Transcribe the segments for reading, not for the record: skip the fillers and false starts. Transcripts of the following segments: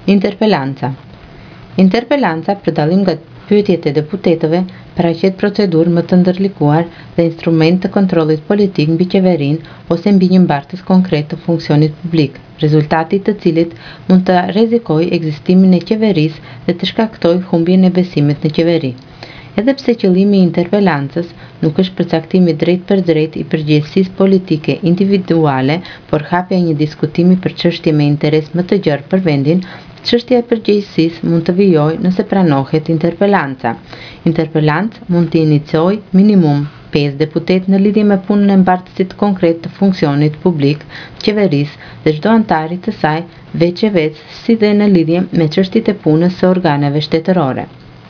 Interpelanca. Interpelanca, për dallim nga pyetjet e deputetëve, paraqet procedurë më të ndërlikuar dhe instrument të kontrollit politik mbi qeverinë ose mbi një mbartës konkret të funksionit publik, rezultati të cilit mund të rrezikojë ekzistimin e qeverisë dhe të shkaktojë humbjen e besimit në qeveri. Edhe pse qëllimi i interpelancës nuk është përcaktimi drejt për drejt i përgjegjësisë politike individuale, por hapja e një diskutimi për çështje me interes më të gjerë për vendin, çështja e përgjegjësisë mund të vijojë nëse pranohet interpelanca. Interpelancë mund të iniciojë minimum 5 deputet në lidhje me punën e mbartësit konkret të funksionit publik, qeverisë dhe çdo antari të saj veç e veç, si dhe në lidhje me çështjet e punës së organeve shtetërore.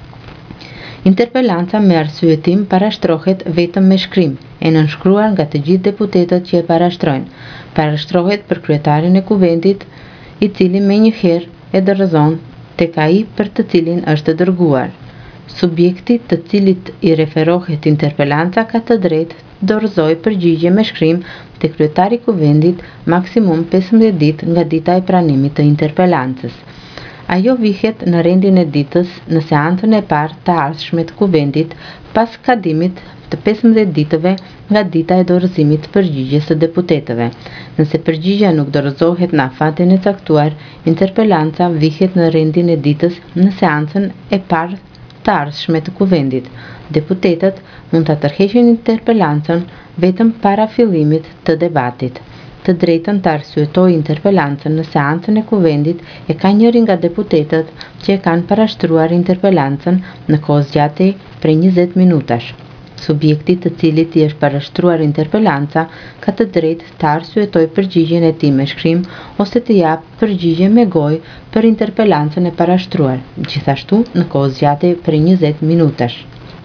Interpelanca me arsyetim parashtrohet vetëm me shkrim, e nënshkruar nga të gjithë deputetët që e parashtrojnë. Parashtrohet për kryetarin e kuvendit, i cili menjëherë e dorëzon tek ai për të cilin është dërguar. Subjekti të cilit i referohet interpelanca ka të drejtë të dorëzojë përgjigje me shkrim tek kryetari i kuvendit maksimum 15 ditë nga dita e pranimit të interpelancës. Ajo vihet në rendin e ditës në seancën e parë të ardhshme të kuvendit pas kadimit të 15 ditëve nga dita e dorëzimit të përgjigjes së deputetëve. Nëse përgjigja nuk dorëzohet në afatin e caktuar, interpelanca vihet në rendin e ditës në seancën e parë të ardhshme të kuvendit. Deputetët mund ta tërheqin interpelancën vetëm para fillimit të debatit. Të drejtën të arsyetojë interpelancën në seancën e kuvendit e ka njëri nga deputetët që e kanë parashtruar interpelancën në kohë zgjatje prej 20 minutash. Subjekti të cilit i është parashtruar interpelanca ka të drejtë të arsyetojë përgjigjen e tij me shkrim ose të japë përgjigje me gojë për interpelancën e parashtruar, gjithashtu në kohë zgjatje prej 20 minutash.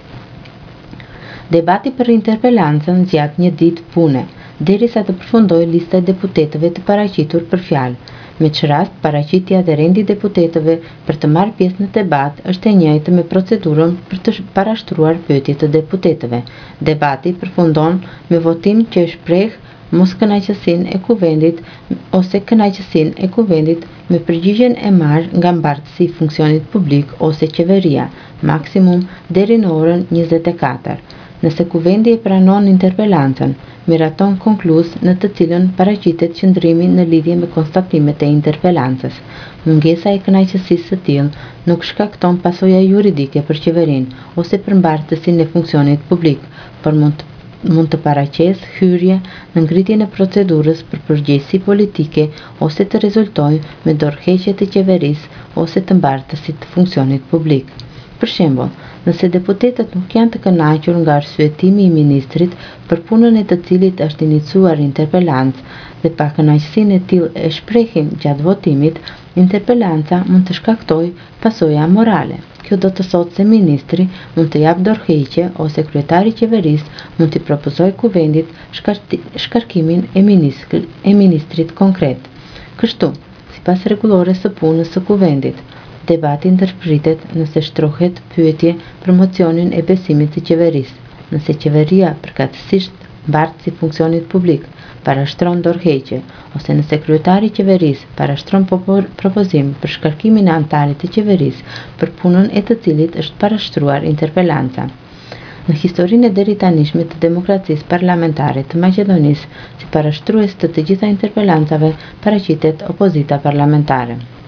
Debati për interpelancën zgjat një ditë pune, derisa të përfundojë lista e deputetëve të paraqitur për fjalë. Me që rast, paraqitja dhe rendi deputetëve për të marrë pjesë në debat është e njëjtë me procedurën për të parashtruar pyetje të deputetëve. Debati përfundon me votim që e shpreh moskënaqësinë e kuvendit ose kënaqësinë e kuvendit me përgjigjen e marrë nga mbartësi i funksionit publik ose qeveria, maksimum deri në orën 24. Nëse kuvendi e pranon interpelancën, miraton konkluz në të cilën paraqitet qëndrimi në lidhje me konstatimet e interpelancës. Mungesa e kënaqësisë së tillë nuk shkakton pasoja juridike për qeverinë ose për mbartësinë e funksionit publik, por mund të paraqesë hyrje në ngritjen e procedurës për përgjegjësi politike ose të rezultojë me dorëheqje të qeverisë ose të mbartësit të funksionit publik. Për shembull, nëse deputetët nuk janë të kënaqur nga arsyetimi i ministrit për punën e të cilit është iniciuar interpelancë dhe pa kënaqësinë e tillë e shprehin gjatë votimit, interpelanca mund të shkaktojë pasoja morale. Kjo do të thotë se ministri mund të japë dorëheqje ose kryetari i qeverisë mund t'i propozojë kuvendit shkarkimin e ministrit konkret. Kështu, sipas rregullores së punës së kuvendit, debati ndërpritet nëse shtrohet pyetje për mocionin e besimit të qeverisë. Nëse qeveria përkatësisht mbartësi i funksionit publik parashtron dorëheqje ose nëse kryetari i qeverisë parashtron propozim për shkarkimin e antarit të qeverisë për punën e të cilit është parashtruar interpelanca. Në historinë e deritanishme të demokracisë parlamentare të Maqedonisë, si parashtrues të gjitha interpelancave paraqitet opozita parlamentare.